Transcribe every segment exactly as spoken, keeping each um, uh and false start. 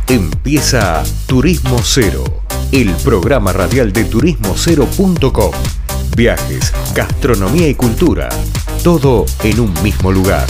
Empieza Turismo Cero, el programa radial de turismo cero punto com. Viajes, gastronomía y cultura, todo en un mismo lugar.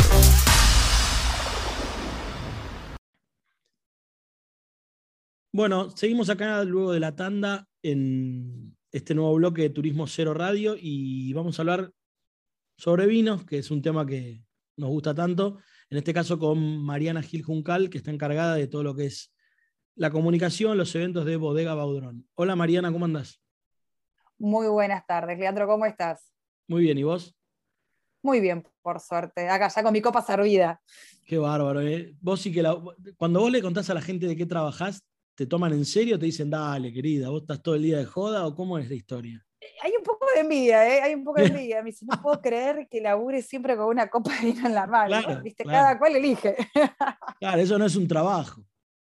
Bueno, seguimos acá luego de la tanda en este nuevo bloque de Turismo Cero Radio y vamos a hablar sobre vinos, que es un tema que nos gusta tanto, en este caso con Mariana Gil Juncal, que está encargada de todo lo que es la comunicación, los eventos de Bodega Baudrón. Hola Mariana, ¿cómo andás? Muy buenas tardes, Leandro, ¿cómo estás? Muy bien, ¿y vos? Muy bien, por suerte. Acá ya con mi copa servida. Qué bárbaro, ¿eh? Vos sí que la- cuando vos le contás a la gente de qué trabajás, ¿te toman en serio o te dicen, dale, querida, vos estás todo el día de joda o cómo es la historia? Hay un poco de envidia, ¿eh? Hay un poco de envidia. Me dice, no puedo creer que labure siempre con una copa de vino en la mano. Claro, ¿Viste? claro. Cada cual elige. Claro, eso no es un trabajo.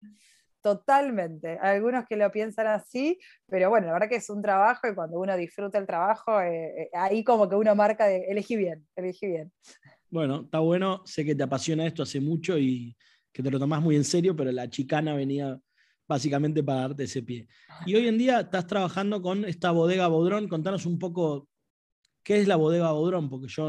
Totalmente. Algunos que lo piensan así, pero bueno, la verdad que es un trabajo y cuando uno disfruta el trabajo, eh, eh, ahí como que uno marca de elegí bien, elegí bien. Bueno, está bueno, sé que te apasiona esto hace mucho y que te lo tomás muy en serio, pero la chicana venía básicamente para darte ese pie. Y hoy en día estás trabajando con esta bodega Baudrón. Contanos un poco qué es la bodega Baudrón, porque yo,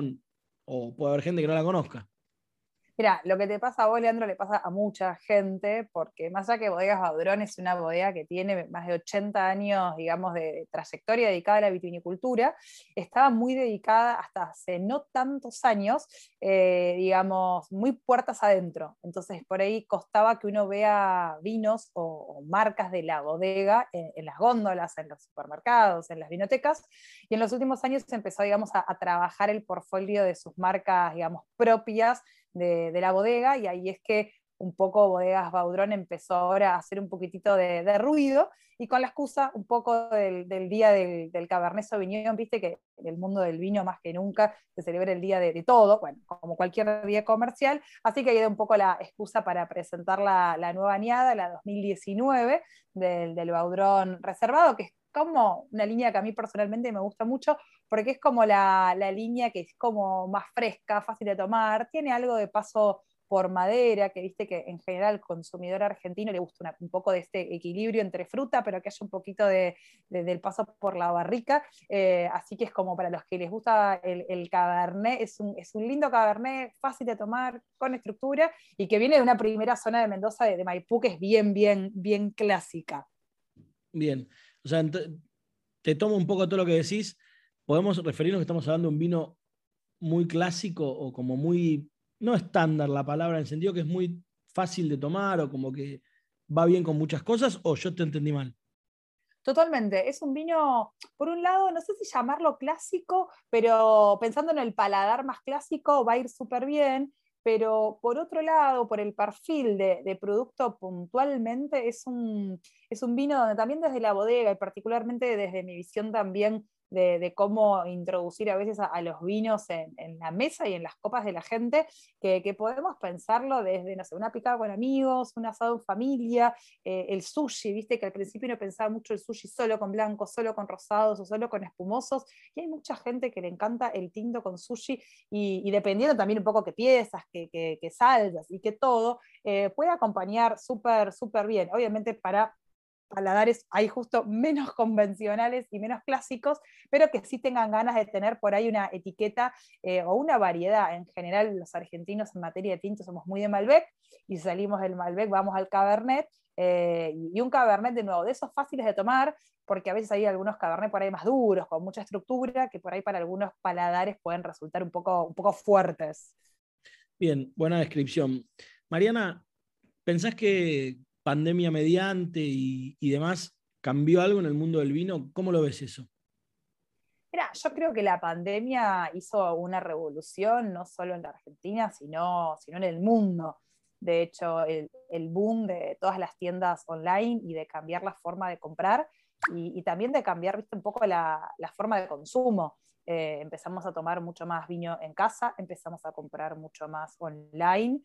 o puede haber gente que no la conozca. Mira, lo que te pasa a vos, Leandro, le pasa a mucha gente, porque más allá que Bodegas Baudrón es una bodega que tiene más de ochenta años, digamos, de trayectoria dedicada a la vitivinicultura, estaba muy dedicada hasta hace no tantos años, eh, digamos, muy puertas adentro. Entonces, por ahí costaba que uno vea vinos o, o marcas de la bodega en, en las góndolas, en los supermercados, en las vinotecas, y en los últimos años se empezó, digamos, a, a trabajar el portfolio de sus marcas, digamos, propias, de, de la bodega, y ahí es que un poco Bodegas Baudrón empezó ahora a hacer un poquitito de, de ruido, y con la excusa un poco del, del día del, del Cabernet Sauvignon, viste que en el mundo del vino más que nunca se celebra el día de, de todo, bueno, como cualquier día comercial, así que ahí da un poco la excusa para presentar la, la nueva añada, la dos mil diecinueve, del, del Baudrón reservado, que es como una línea que a mí personalmente me gusta mucho, porque es como la, la línea que es como más fresca, fácil de tomar, tiene algo de paso por madera, que viste que en general al consumidor argentino le gusta una, un poco de este equilibrio entre fruta, pero que haya un poquito de, de, del paso por la barrica, eh, así que es como para los que les gusta el, el cabernet, es un, es un lindo cabernet, fácil de tomar, con estructura, y que viene de una primera zona de Mendoza, de, de Maipú, que es bien, bien, bien clásica. Bien, o sea, te tomo un poco todo lo que decís. Podemos referirnos que estamos hablando de un vino muy clásico o como muy, no estándar la palabra, en el sentido que es muy fácil de tomar o como que va bien con muchas cosas, o yo te entendí mal. Totalmente, es un vino, por un lado, no sé si llamarlo clásico, pero pensando en el paladar más clásico va a ir súper bien, pero por otro lado, por el perfil de, de producto puntualmente, es un, es un vino donde también desde la bodega y particularmente desde mi visión también de, de cómo introducir a veces a, a los vinos en, en, la mesa y en las copas de la gente, que, que podemos pensarlo desde, no sé, una picada con amigos, un asado en familia, eh, el sushi, viste que al principio uno pensaba mucho el sushi solo con blancos, solo con rosados o solo con espumosos, y hay mucha gente que le encanta el tinto con sushi, y, y dependiendo también un poco qué piezas, qué, qué, qué salsas y qué todo, eh, puede acompañar súper, súper bien. Obviamente para paladares hay justo menos convencionales y menos clásicos, pero que sí tengan ganas de tener por ahí una etiqueta eh, o una variedad. En general, los argentinos en materia de tinto somos muy de Malbec, y si salimos del Malbec vamos al Cabernet, eh, y un Cabernet de nuevo, de esos fáciles de tomar, porque a veces hay algunos Cabernet por ahí más duros, con mucha estructura, que por ahí para algunos paladares pueden resultar un poco, un poco fuertes. Bien, buena descripción. Mariana, ¿pensás que pandemia mediante y, y demás cambió algo en el mundo del vino? ¿Cómo lo ves eso? Mira, yo creo que la pandemia hizo una revolución, no solo en la Argentina, sino, sino en el mundo. De hecho, el, el boom de todas las tiendas online y de cambiar la forma de comprar, y, y también de cambiar, viste, un poco la, la forma de consumo. Eh, empezamos a tomar mucho más vino en casa, empezamos a comprar mucho más online,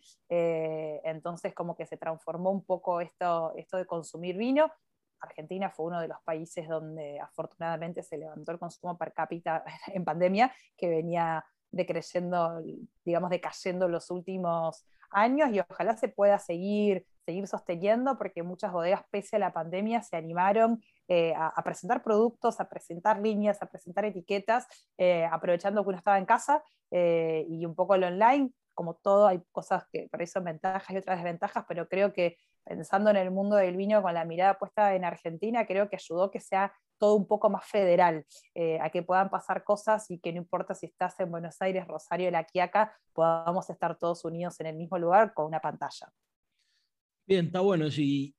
eh, entonces como que se transformó un poco esto, esto de consumir vino. Argentina fue uno de los países donde afortunadamente se levantó el consumo per cápita en pandemia, que venía decreyendo, digamos, decayendo los últimos años y ojalá se pueda seguir, seguir sosteniendo, porque muchas bodegas, pese a la pandemia, se animaron eh, a, a presentar productos, a presentar líneas, a presentar etiquetas, eh, aprovechando que uno estaba en casa eh, y un poco el online. Como todo, hay cosas que por ahí son ventajas y otras desventajas, pero creo que pensando en el mundo del vino con la mirada puesta en Argentina, creo que ayudó que sea todo un poco más federal, eh, a que puedan pasar cosas y que no importa si estás en Buenos Aires, Rosario, La Quiaca, podamos estar todos unidos en el mismo lugar con una pantalla. Bien, está bueno. Sí.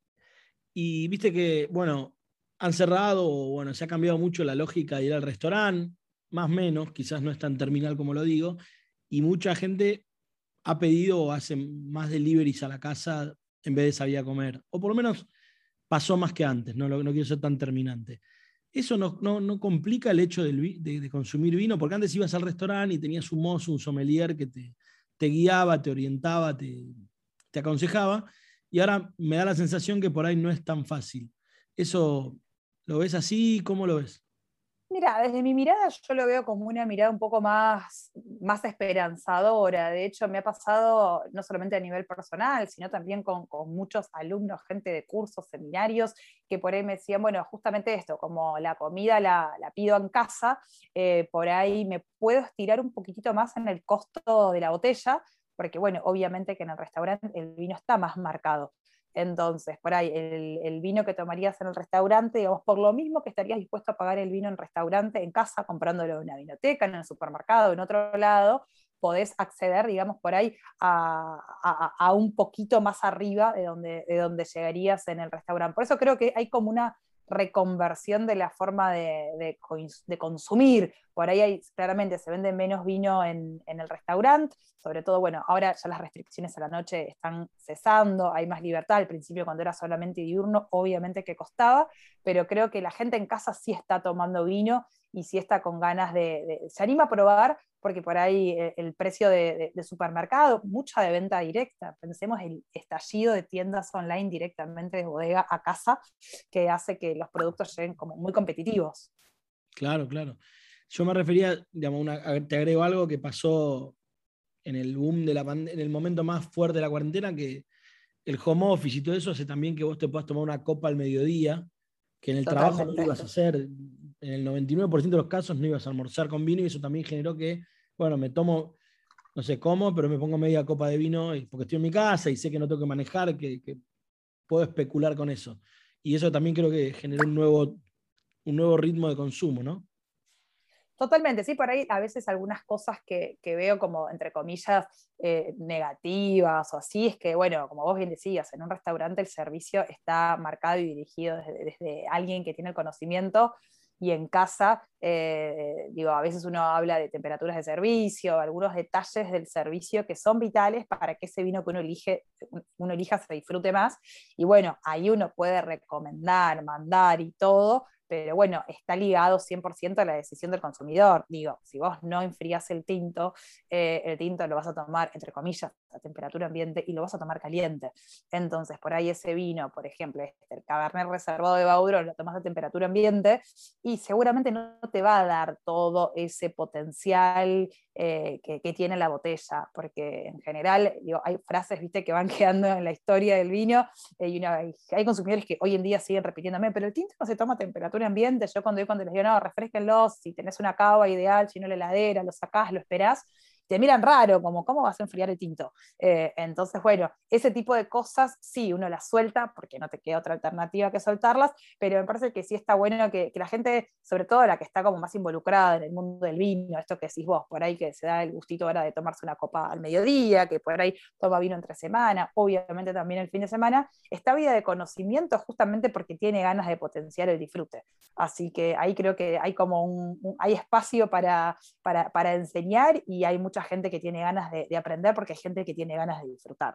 Y viste que, bueno, han cerrado, o bueno, se ha cambiado mucho la lógica de ir al restaurante, más o menos, quizás no es tan terminal como lo digo, y mucha gente ha pedido o hace más deliveries a la casa en vez de salir a comer. O por lo menos pasó más que antes, no, no quiero ser tan terminante. ¿Eso no, no, no complica el hecho del, de, de consumir vino? Porque antes ibas al restaurante y tenías un mozo, un sommelier que te, te guiaba, te orientaba, te, te aconsejaba, y ahora me da la sensación que por ahí no es tan fácil. ¿Eso lo ves así? ¿Cómo lo ves? Mira, desde mi mirada yo lo veo como una mirada un poco más, más esperanzadora. De hecho, me ha pasado no solamente a nivel personal, sino también con, con muchos alumnos, gente de cursos, seminarios, que por ahí me decían, bueno, justamente esto, como la comida la, la pido en casa, eh, por ahí me puedo estirar un poquitito más en el costo de la botella, porque bueno, obviamente que en el restaurante el vino está más marcado. Entonces, por ahí, el, el, vino que tomarías en el restaurante, digamos, por lo mismo que estarías dispuesto a pagar el vino en restaurante, en casa, comprándolo en una vinoteca, en el supermercado, en otro lado, podés acceder, digamos, por ahí a, a, a un poquito más arriba de donde, de donde llegarías en el restaurante. Por eso creo que hay como una reconversión de la forma de, de, de consumir. Por ahí hay, claramente se vende menos vino en, en el restaurante, sobre todo, bueno, ahora ya las restricciones a la noche están cesando, hay más libertad. Al principio, cuando era solamente diurno, obviamente que costaba, pero creo que la gente en casa sí está tomando vino y sí está con ganas de, de se anima a probar, porque por ahí el, el precio de, de, de supermercado, mucha de venta directa, pensemos el estallido de tiendas online directamente de bodega a casa, que hace que los productos lleguen como muy competitivos. Claro, claro. Yo me refería, digamos, una, te agrego algo que pasó en el boom de la pandemia, en el momento más fuerte de la cuarentena, que el home office y todo eso hace también que vos te puedas tomar una copa al mediodía, que en el Totalmente. Trabajo no lo ibas a hacer. En el noventa y nueve por ciento de los casos no ibas a almorzar con vino, y eso también generó que, bueno, me tomo, no sé cómo, pero me pongo media copa de vino porque estoy en mi casa y sé que no tengo que manejar, que, que puedo especular con eso. Y eso también creo que generó un nuevo, un nuevo ritmo de consumo, ¿no? Totalmente, sí, por ahí a veces algunas cosas que, que veo como, entre comillas, eh, negativas o así, es que, bueno, como vos bien decías, en un restaurante el servicio está marcado y dirigido desde, desde alguien que tiene el conocimiento, y en casa, eh, digo, a veces uno habla de temperaturas de servicio, algunos detalles del servicio que son vitales para que ese vino que uno elige, uno elija se disfrute más, y bueno, ahí uno puede recomendar, mandar y todo, pero bueno, está ligado cien por ciento a la decisión del consumidor. Digo, si vos no enfrías el tinto, eh, el tinto lo vas a tomar, entre comillas, a temperatura ambiente, y lo vas a tomar caliente. Entonces, por ahí ese vino, por ejemplo, este, el Cabernet reservado de Baudron, lo tomas a temperatura ambiente y seguramente no te va a dar todo ese potencial eh, que, que tiene la botella, porque en general, digo, hay frases, viste, que van quedando en la historia del vino, eh, y una, hay consumidores que hoy en día siguen repitiéndome, pero el tinto no se toma a temperatura ambiente. Yo cuando, cuando les digo, no, refresquenlo, si tenés una cava ideal, si no la heladera, lo sacás, lo esperás, te miran raro, como, ¿cómo vas a enfriar el tinto? Eh, entonces, bueno, ese tipo de cosas, sí, uno las suelta, porque no te queda otra alternativa que soltarlas, pero me parece que sí está bueno que, que la gente, sobre todo la que está como más involucrada en el mundo del vino, esto que decís vos, por ahí que se da el gustito ahora de tomarse una copa al mediodía, que por ahí toma vino entre semana, obviamente también el fin de semana, está vida de conocimiento justamente porque tiene ganas de potenciar el disfrute. Así que ahí creo que hay como un, un hay espacio para, para, para enseñar, y hay mucha gente que tiene ganas de, de aprender, porque hay gente que tiene ganas de disfrutar.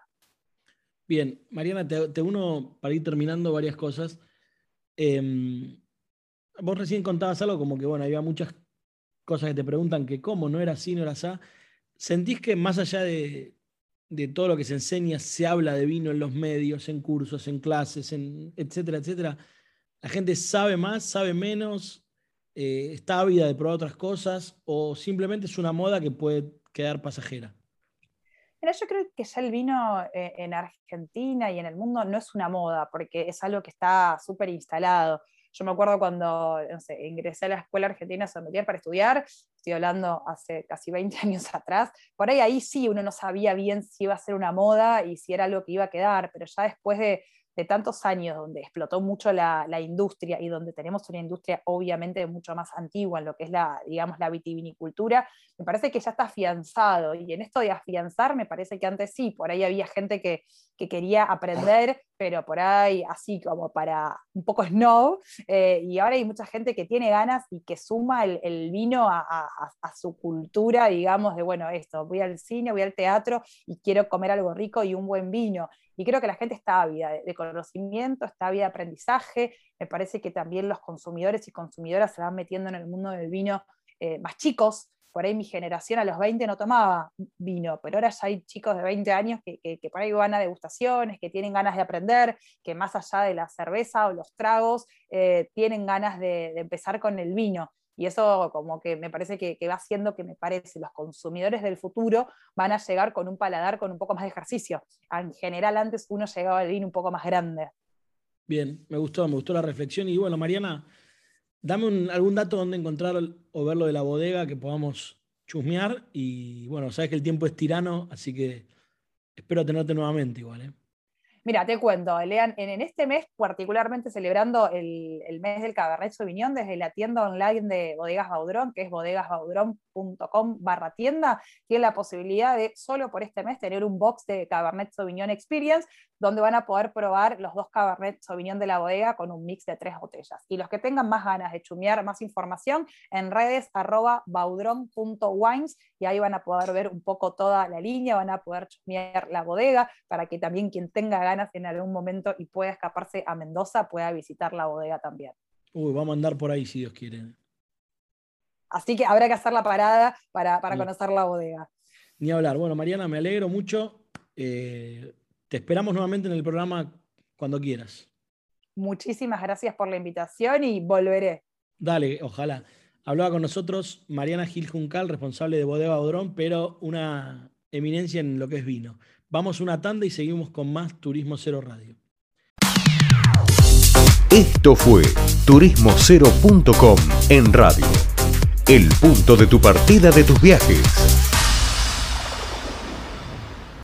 Bien, Mariana, te, te uno para ir terminando varias cosas. Eh, vos recién contabas algo como que, bueno, había muchas cosas que te preguntan que cómo, no era así, no era así. ¿Sentís que más allá de, de todo lo que se enseña, se habla de vino en los medios, en cursos, en clases, en etcétera, etcétera? ¿La gente sabe más, sabe menos, eh, está ávida de probar otras cosas, o simplemente es una moda que puede quedar pasajera? Mira, yo creo que ya el vino eh, en Argentina y en el mundo no es una moda, porque es algo que está súper instalado. Yo me acuerdo cuando, no sé, ingresé a la Escuela Argentina Sommelier para estudiar, estoy hablando hace casi veinte años atrás, por ahí ahí sí uno no sabía bien si iba a ser una moda y si era algo que iba a quedar, pero ya después de, de tantos años donde explotó mucho la, la industria y donde tenemos una industria obviamente mucho más antigua en lo que es la, digamos, la vitivinicultura, me parece que ya está afianzado, y en esto de afianzar me parece que antes sí, por ahí había gente que, que quería aprender, pero por ahí así como para un poco snob, eh, y ahora hay mucha gente que tiene ganas y que suma el, el vino a, a, a su cultura, digamos, de bueno, esto, voy al cine, voy al teatro y quiero comer algo rico y un buen vino. Y creo que la gente está ávida de, de conocimiento, está ávida de aprendizaje. Me parece que también los consumidores y consumidoras se van metiendo en el mundo del vino eh, más chicos. Por ahí mi generación a los veinte no tomaba vino, pero ahora ya hay chicos de veinte años que, que, que por ahí van a degustaciones, que tienen ganas de aprender, que más allá de la cerveza o los tragos, eh, tienen ganas de, de empezar con el vino. Y eso como que me parece que, que va haciendo que me parece los consumidores del futuro van a llegar con un paladar con un poco más de ejercicio. En general antes uno llegaba al vino un poco más grande. Bien, me gustó, me gustó la reflexión. Y bueno, Mariana, dame un, algún dato donde encontrar o ver lo de la bodega que podamos chusmear. Y bueno, sabes que el tiempo es tirano, así que espero tenerte nuevamente igual, ¿eh? Mira, te cuento, Lean, en, en este mes, particularmente celebrando el, el mes del Cabernet Sauvignon, desde la tienda online de Bodegas Baudrón, que es bodegasbaudrón punto com barra tienda, tienen la posibilidad de, solo por este mes, tener un box de Cabernet Sauvignon Experience, donde van a poder probar los dos Cabernet Sauvignon de la bodega con un mix de tres botellas. Y los que tengan más ganas de chumear más información, en redes arroba baudrón punto wines, y ahí van a poder ver un poco toda la línea, van a poder chumear la bodega, para que también quien tenga ganas en algún momento y pueda escaparse a Mendoza pueda visitar la bodega también. Uy, vamos a andar por ahí si Dios quiere. Así que habrá que hacer la parada para, para conocer la bodega. Ni hablar. Bueno, Mariana, me alegro mucho. Eh, te esperamos nuevamente en el programa cuando quieras. Muchísimas gracias por la invitación y volveré. Dale, ojalá. Hablaba con nosotros Mariana Gil Juncal, responsable de Bodega Baudrón, pero una eminencia en lo que es vino. Vamos una tanda y seguimos con más Turismo Cero Radio. Esto fue turismo cero punto com en radio. El punto de tu partida de tus viajes.